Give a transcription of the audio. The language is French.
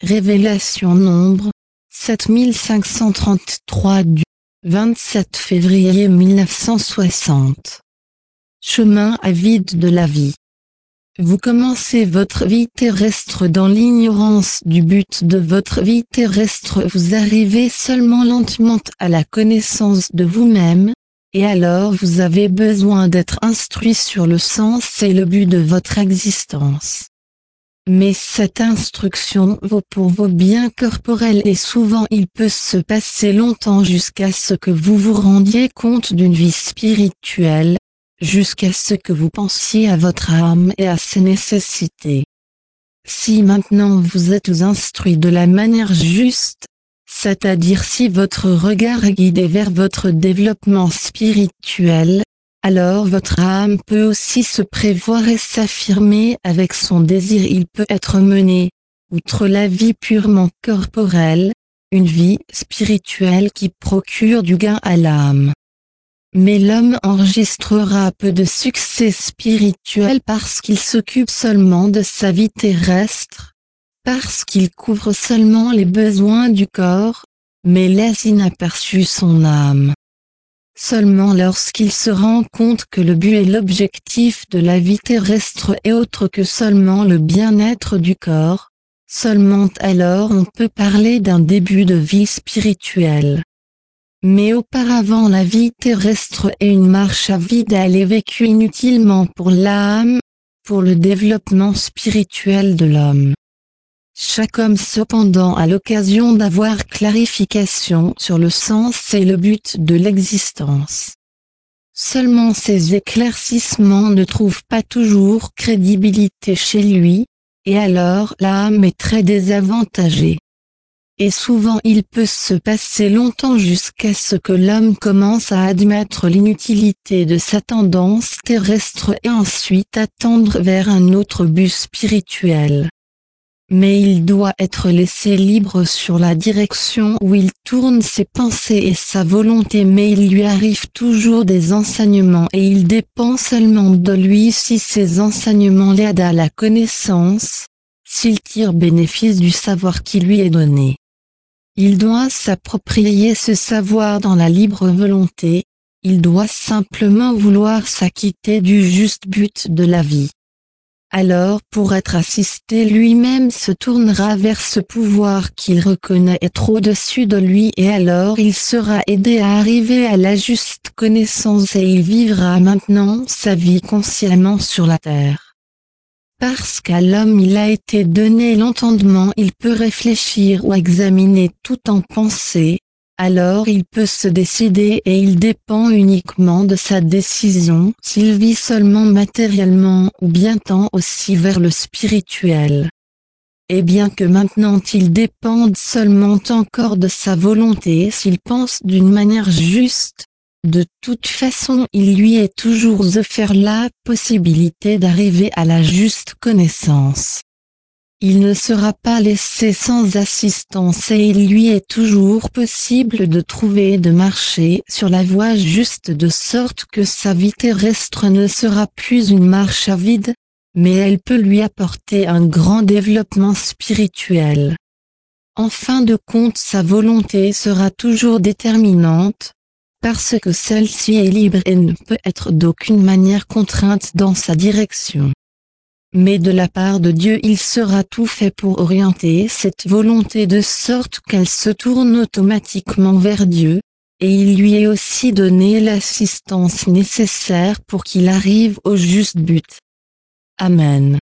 Révélation nombre 7533 du 27 février 1960. Chemin avide de la vie. Vous commencez votre vie terrestre dans l'ignorance du but de votre vie terrestre. Vous arrivez seulement lentement à la connaissance de vous-même, et alors vous avez besoin d'être instruit sur le sens et le but de votre existence. Mais cette instruction vaut pour vos biens corporels et souvent il peut se passer longtemps jusqu'à ce que vous vous rendiez compte d'une vie spirituelle, jusqu'à ce que vous pensiez à votre âme et à ses nécessités. Si maintenant vous êtes instruit de la manière juste, c'est-à-dire si votre regard est guidé vers votre développement spirituel, alors votre âme peut aussi se prévoir et s'affirmer avec son désir. Il peut être mené, outre la vie purement corporelle, une vie spirituelle qui procure du gain à l'âme. Mais l'homme enregistrera peu de succès spirituel parce qu'il s'occupe seulement de sa vie terrestre, parce qu'il couvre seulement les besoins du corps, mais laisse inaperçue son âme. Seulement lorsqu'il se rend compte que le but et l'objectif de la vie terrestre est autre que seulement le bien-être du corps, seulement alors on peut parler d'un début de vie spirituelle. Mais auparavant la vie terrestre est une marche à vide, elle est vécue inutilement pour l'âme, pour le développement spirituel de l'homme. Chaque homme cependant a l'occasion d'avoir clarification sur le sens et le but de l'existence. Seulement ces éclaircissements ne trouvent pas toujours crédibilité chez lui, et alors l'âme est très désavantagée. Et souvent il peut se passer longtemps jusqu'à ce que l'homme commence à admettre l'inutilité de sa tendance terrestre et ensuite à tendre vers un autre but spirituel. Mais il doit être laissé libre sur la direction où il tourne ses pensées et sa volonté, mais il lui arrive toujours des enseignements et il dépend seulement de lui si ces enseignements l'aident à la connaissance, s'il tire bénéfice du savoir qui lui est donné. Il doit s'approprier ce savoir dans la libre volonté, il doit simplement vouloir s'acquitter du juste but de la vie. Alors pour être assisté lui-même se tournera vers ce pouvoir qu'il reconnaît être au-dessus de lui et alors il sera aidé à arriver à la juste connaissance et il vivra maintenant sa vie consciemment sur la terre. Parce qu'à l'homme il a été donné l'entendement, il peut réfléchir ou examiner tout en pensée, alors il peut se décider et il dépend uniquement de sa décision s'il vit seulement matériellement ou bien tant aussi vers le spirituel. Et bien que maintenant il dépende seulement encore de sa volonté s'il pense d'une manière juste, de toute façon il lui est toujours offert la possibilité d'arriver à la juste connaissance. Il ne sera pas laissé sans assistance et il lui est toujours possible de trouver et de marcher sur la voie juste de sorte que sa vie terrestre ne sera plus une marche à vide, mais elle peut lui apporter un grand développement spirituel. En fin de compte, sa volonté sera toujours déterminante, parce que celle-ci est libre et ne peut être d'aucune manière contrainte dans sa direction. Mais de la part de Dieu il sera tout fait pour orienter cette volonté de sorte qu'elle se tourne automatiquement vers Dieu, et il lui est aussi donné l'assistance nécessaire pour qu'il arrive au juste but. Amen.